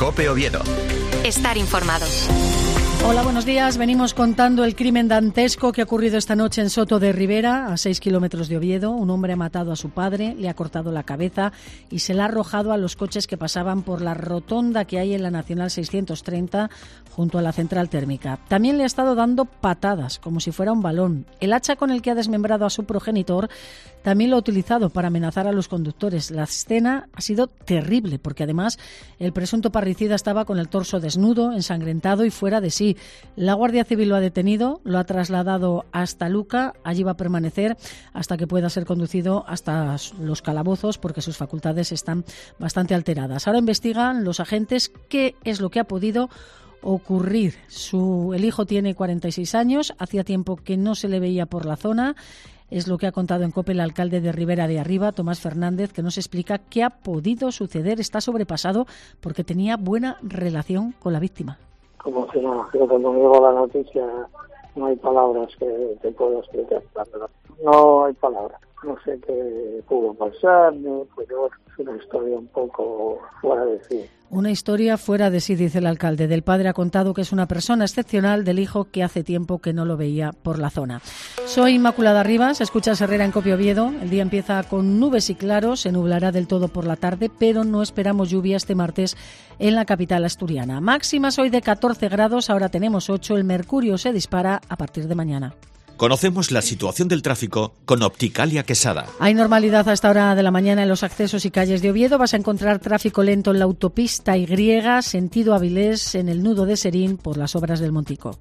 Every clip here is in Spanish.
COPE Oviedo. Estar informado. Hola, buenos días. Venimos contando el crimen dantesco que ha ocurrido esta noche en Soto de Ribera, a 6 kilómetros de Oviedo. Un hombre ha matado a su padre, le ha cortado la cabeza y se la ha arrojado a los coches que pasaban por la rotonda que hay en la Nacional 630 junto a la central térmica. También le ha estado dando patadas, como si fuera un balón. El hacha con el que ha desmembrado a su progenitor también lo ha utilizado para amenazar a los conductores. La escena ha sido terrible, porque además el presunto parricida estaba con el torso desnudo, ensangrentado y fuera de sí. La Guardia Civil lo ha detenido, lo ha trasladado hasta Luca, allí va a permanecer hasta que pueda ser conducido hasta los calabozos, porque sus facultades están bastante alteradas. Ahora investigan los agentes qué es lo que ha podido ocurrir. El hijo tiene 46 años, hacía tiempo que no se le veía por la zona. Es lo que ha contado en COPE el alcalde de Ribera de Arriba, Tomás Fernández, que nos explica qué ha podido suceder. Está sobrepasado porque tenía buena relación con la víctima. Como si no, creo que cuando me llegó la noticia no hay palabras que te puedo explicar. No hay palabras. No sé qué pudo pasar, pero es una historia un poco fuera de sí. Una historia fuera de sí, dice el alcalde. Del padre ha contado que es una persona excepcional, del hijo que hace tiempo que no lo veía por la zona. Soy Inmaculada Rivas, escuchas Herrera en COPE Oviedo. El día empieza con nubes y claros, se nublará del todo por la tarde, pero no esperamos lluvia este martes en la capital asturiana. Máximas hoy de 14 grados, ahora tenemos 8, el mercurio se dispara a partir de mañana. Conocemos la situación del tráfico con Opticalia Quesada. Hay normalidad a esta hora de la mañana en los accesos y calles de Oviedo. Vas a encontrar tráfico lento en la autopista Y, sentido Avilés, en el nudo de Serín, por las obras del Montico.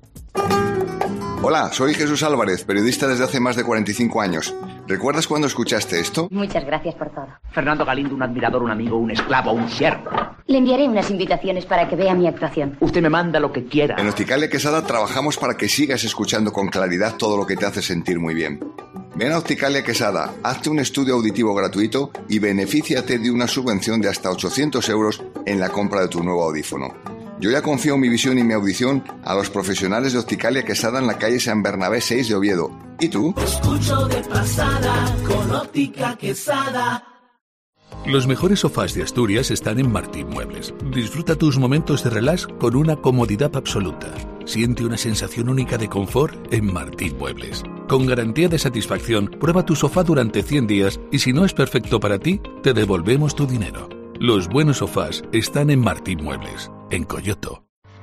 Hola, soy Jesús Álvarez, periodista desde hace más de 45 años. ¿Recuerdas cuando escuchaste esto? Muchas gracias por todo. Fernando Galindo, un admirador, un amigo, un esclavo, un siervo. Le enviaré unas invitaciones para que vea mi actuación. Usted me manda lo que quiera. En Opticalia Quesada trabajamos para que sigas escuchando con claridad todo lo que te hace sentir muy bien. Ven a Opticalia Quesada, hazte un estudio auditivo gratuito y benefíciate de una subvención de hasta 800 euros en la compra de tu nuevo audífono. Yo ya confío mi visión y mi audición a los profesionales de Opticalia Quesada en la calle San Bernabé 6 de Oviedo. ¿Y tú? Escucho de pasada con Óptica Quesada. Los mejores sofás de Asturias están en Martín Muebles. Disfruta tus momentos de relax con una comodidad absoluta. Siente una sensación única de confort en Martín Muebles. Con garantía de satisfacción, prueba tu sofá durante 100 días y si no es perfecto para ti, te devolvemos tu dinero. Los buenos sofás están en Martín Muebles, en Coyoto.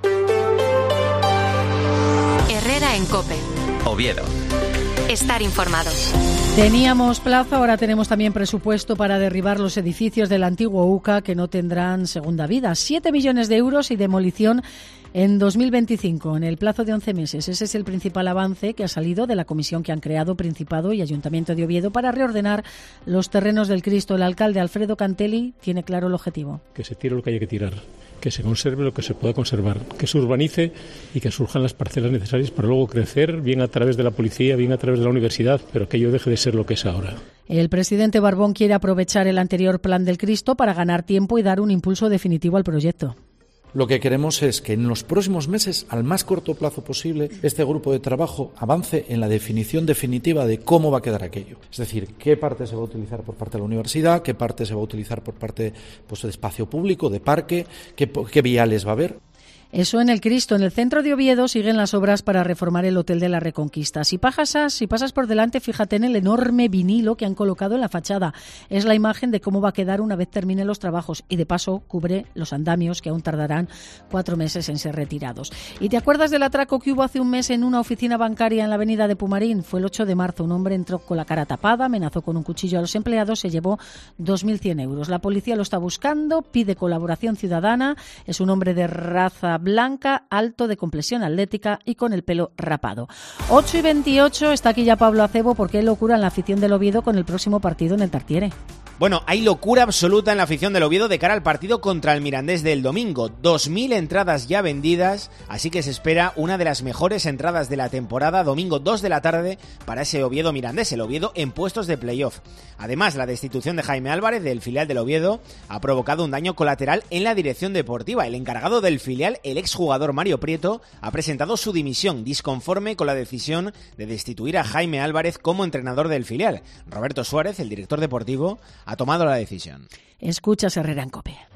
Herrera en COPE Oviedo. Estar informado. Teníamos plazo, ahora tenemos también presupuesto para derribar los edificios del antiguo UCA que no tendrán segunda vida. 7 millones de euros y demolición en 2025, en el plazo de 11 meses. Ese es el principal avance que ha salido de la comisión que han creado Principado y Ayuntamiento de Oviedo para reordenar los terrenos del Cristo. El alcalde Alfredo Cantelli tiene claro el objetivo. Que se tire lo que haya que tirar, que se conserve lo que se pueda conservar, que se urbanice y que surjan las parcelas necesarias para luego crecer, bien a través de la policía, bien a través de la universidad, pero que ello deje de ser lo que es ahora. El presidente Barbón quiere aprovechar el anterior plan del Cristo para ganar tiempo y dar un impulso definitivo al proyecto. Lo que queremos es que en los próximos meses, al más corto plazo posible, este grupo de trabajo avance en la definición definitiva de cómo va a quedar aquello. Es decir, qué parte se va a utilizar por parte de la universidad, qué parte se va a utilizar por parte de espacio público, de parque, qué viales va a haber. Eso en el Cristo. En el centro de Oviedo siguen las obras para reformar el Hotel de la Reconquista. Si pasas por delante, fíjate en el enorme vinilo que han colocado en la fachada. Es la imagen de cómo va a quedar una vez terminen los trabajos y de paso cubre los andamios que aún tardarán 4 meses en ser retirados. ¿Y te acuerdas del atraco que hubo hace un mes en una oficina bancaria en la avenida de Pumarín? Fue el 8 de marzo. Un hombre entró con la cara tapada, amenazó con un cuchillo a los empleados, se llevó 2.100 euros. La policía lo está buscando, pide colaboración ciudadana. Es un hombre de raza blanca, alto, de complexión atlética y con el pelo rapado. 8:28, está aquí ya Pablo Acebo, porque hay locura en la afición del Oviedo con el próximo partido en el Tartiere. Bueno, hay locura absoluta en la afición del Oviedo de cara al partido contra el Mirandés del domingo. 2.000 entradas ya vendidas, así que se espera una de las mejores entradas de la temporada, domingo 2 de la tarde, para ese Oviedo Mirandés, el Oviedo en puestos de playoff. Además, la destitución de Jaime Álvarez, del filial del Oviedo, ha provocado un daño colateral en la dirección deportiva. El encargado del filial, el exjugador Mario Prieto, ha presentado su dimisión, disconforme con la decisión de destituir a Jaime Álvarez como entrenador del filial. Roberto Suárez, el director deportivo, ha tomado la decisión. Escuchas Herrera en COPE.